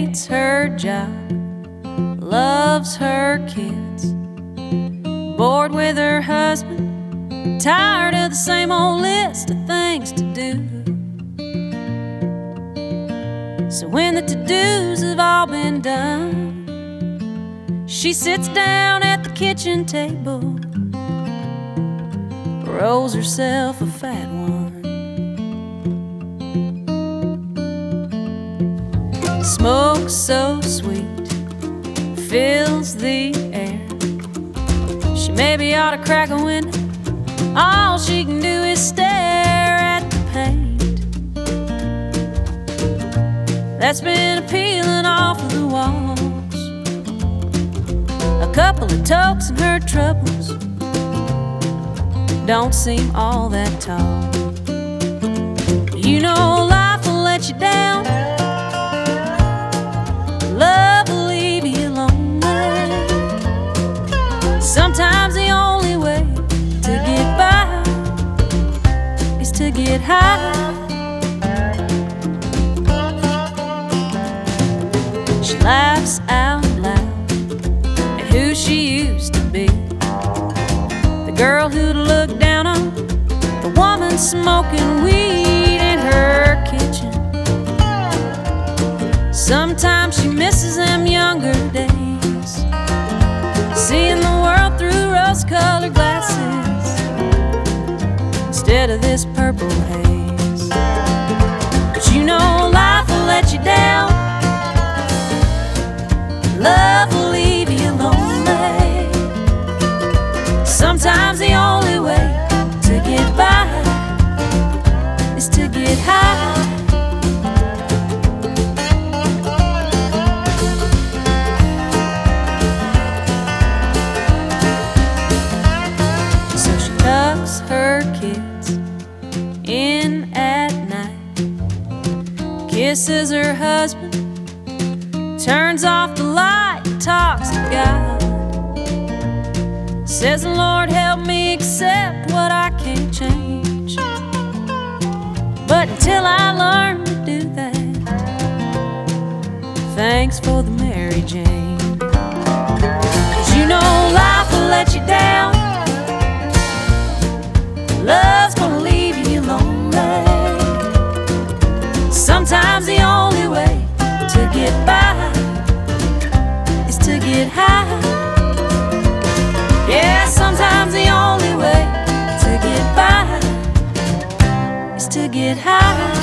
hates her job, loves her kids, bored with her husband, tired of the same old list of things to do. So when the to-dos have all been done, she sits down at the kitchen table, rolls herself a fat one. Smoke so sweet fills the air. She maybe ought to crack a window. All she can do is stare at the paint that's been peeling off of the walls. A couple of tokes and her troubles don't seem all that tall. You know life will let you down, love will leave you lonely. Sometimes the only way to get by is to get high. She laughs out loud at who she used to be, the girl who'd look down on the woman smoking weed in her kitchen. Sometimes she misses them younger days, seeing the world through rose-colored glasses instead of this purple haze. But you know life will let you down, love will leave you lonely. Sometimes the only way to get by is to get high. So she tucks her kids in at night, kisses her husband, turns off the light, talks to God, says, Lord, help me accept what I can't change. But until I learn to do that, thanks for the Mary Jane. 'Cause you know life will let you down, love's gonna leave you lonely. Sometimes the only way to get by is to get high. Yeah, sometimes the only way to get by is to get high.